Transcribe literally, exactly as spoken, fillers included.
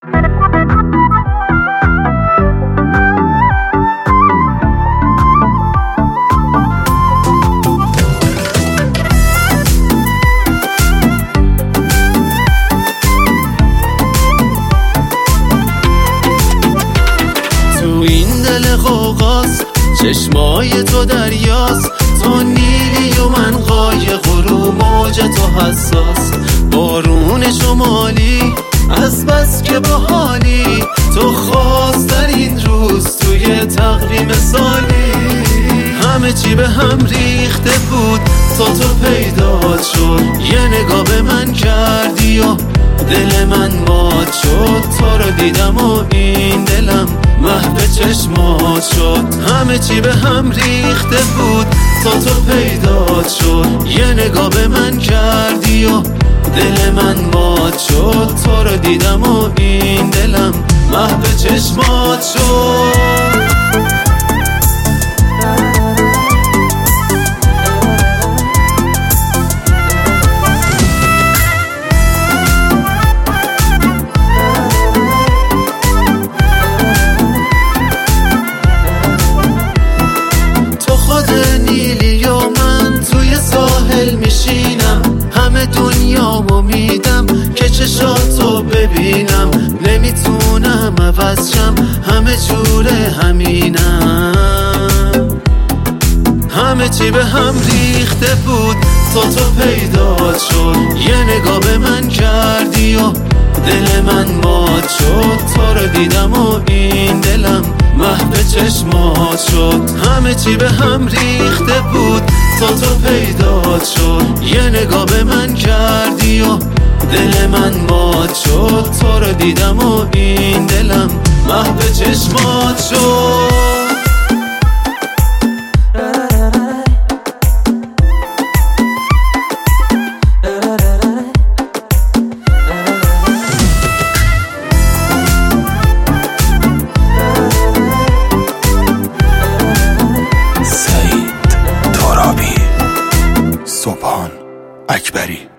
چشمای تو دریاست، تو نیلی و من قایق و رو موج تو حساس. بارون شمالی از بس که باحالی، تو خواست در این روز توی تقویم سالی. همه چی به هم ریخته بود تا تو پیدا شد، یه نگاه به من کردی و دل من مات شد. تو رو دیدم و این دلم محو چشمات شد. همه چی به هم ریخته بود تا تو پیدا شد، یه نگاه به من کردی و دل من مات شد. تو رو دیدم و این دلم محو چشمات شد. میشینم همه دنیامو میدم که چشاتو ببینم، نمیتونم عوض شم همه جور همینم. همه چی به هم ریخته بود تا تو پیدا شد، یه نگاه به من کردی و دل من مات شد. تو رو دیدم و این دلم محو چشمات شد. همه چی به هم ریخته بود تا تو پیدا شد، یه نگاه به من کردی و دل من مات شد. تو رو دیدم و این دلم محو چشمات شد. اکبری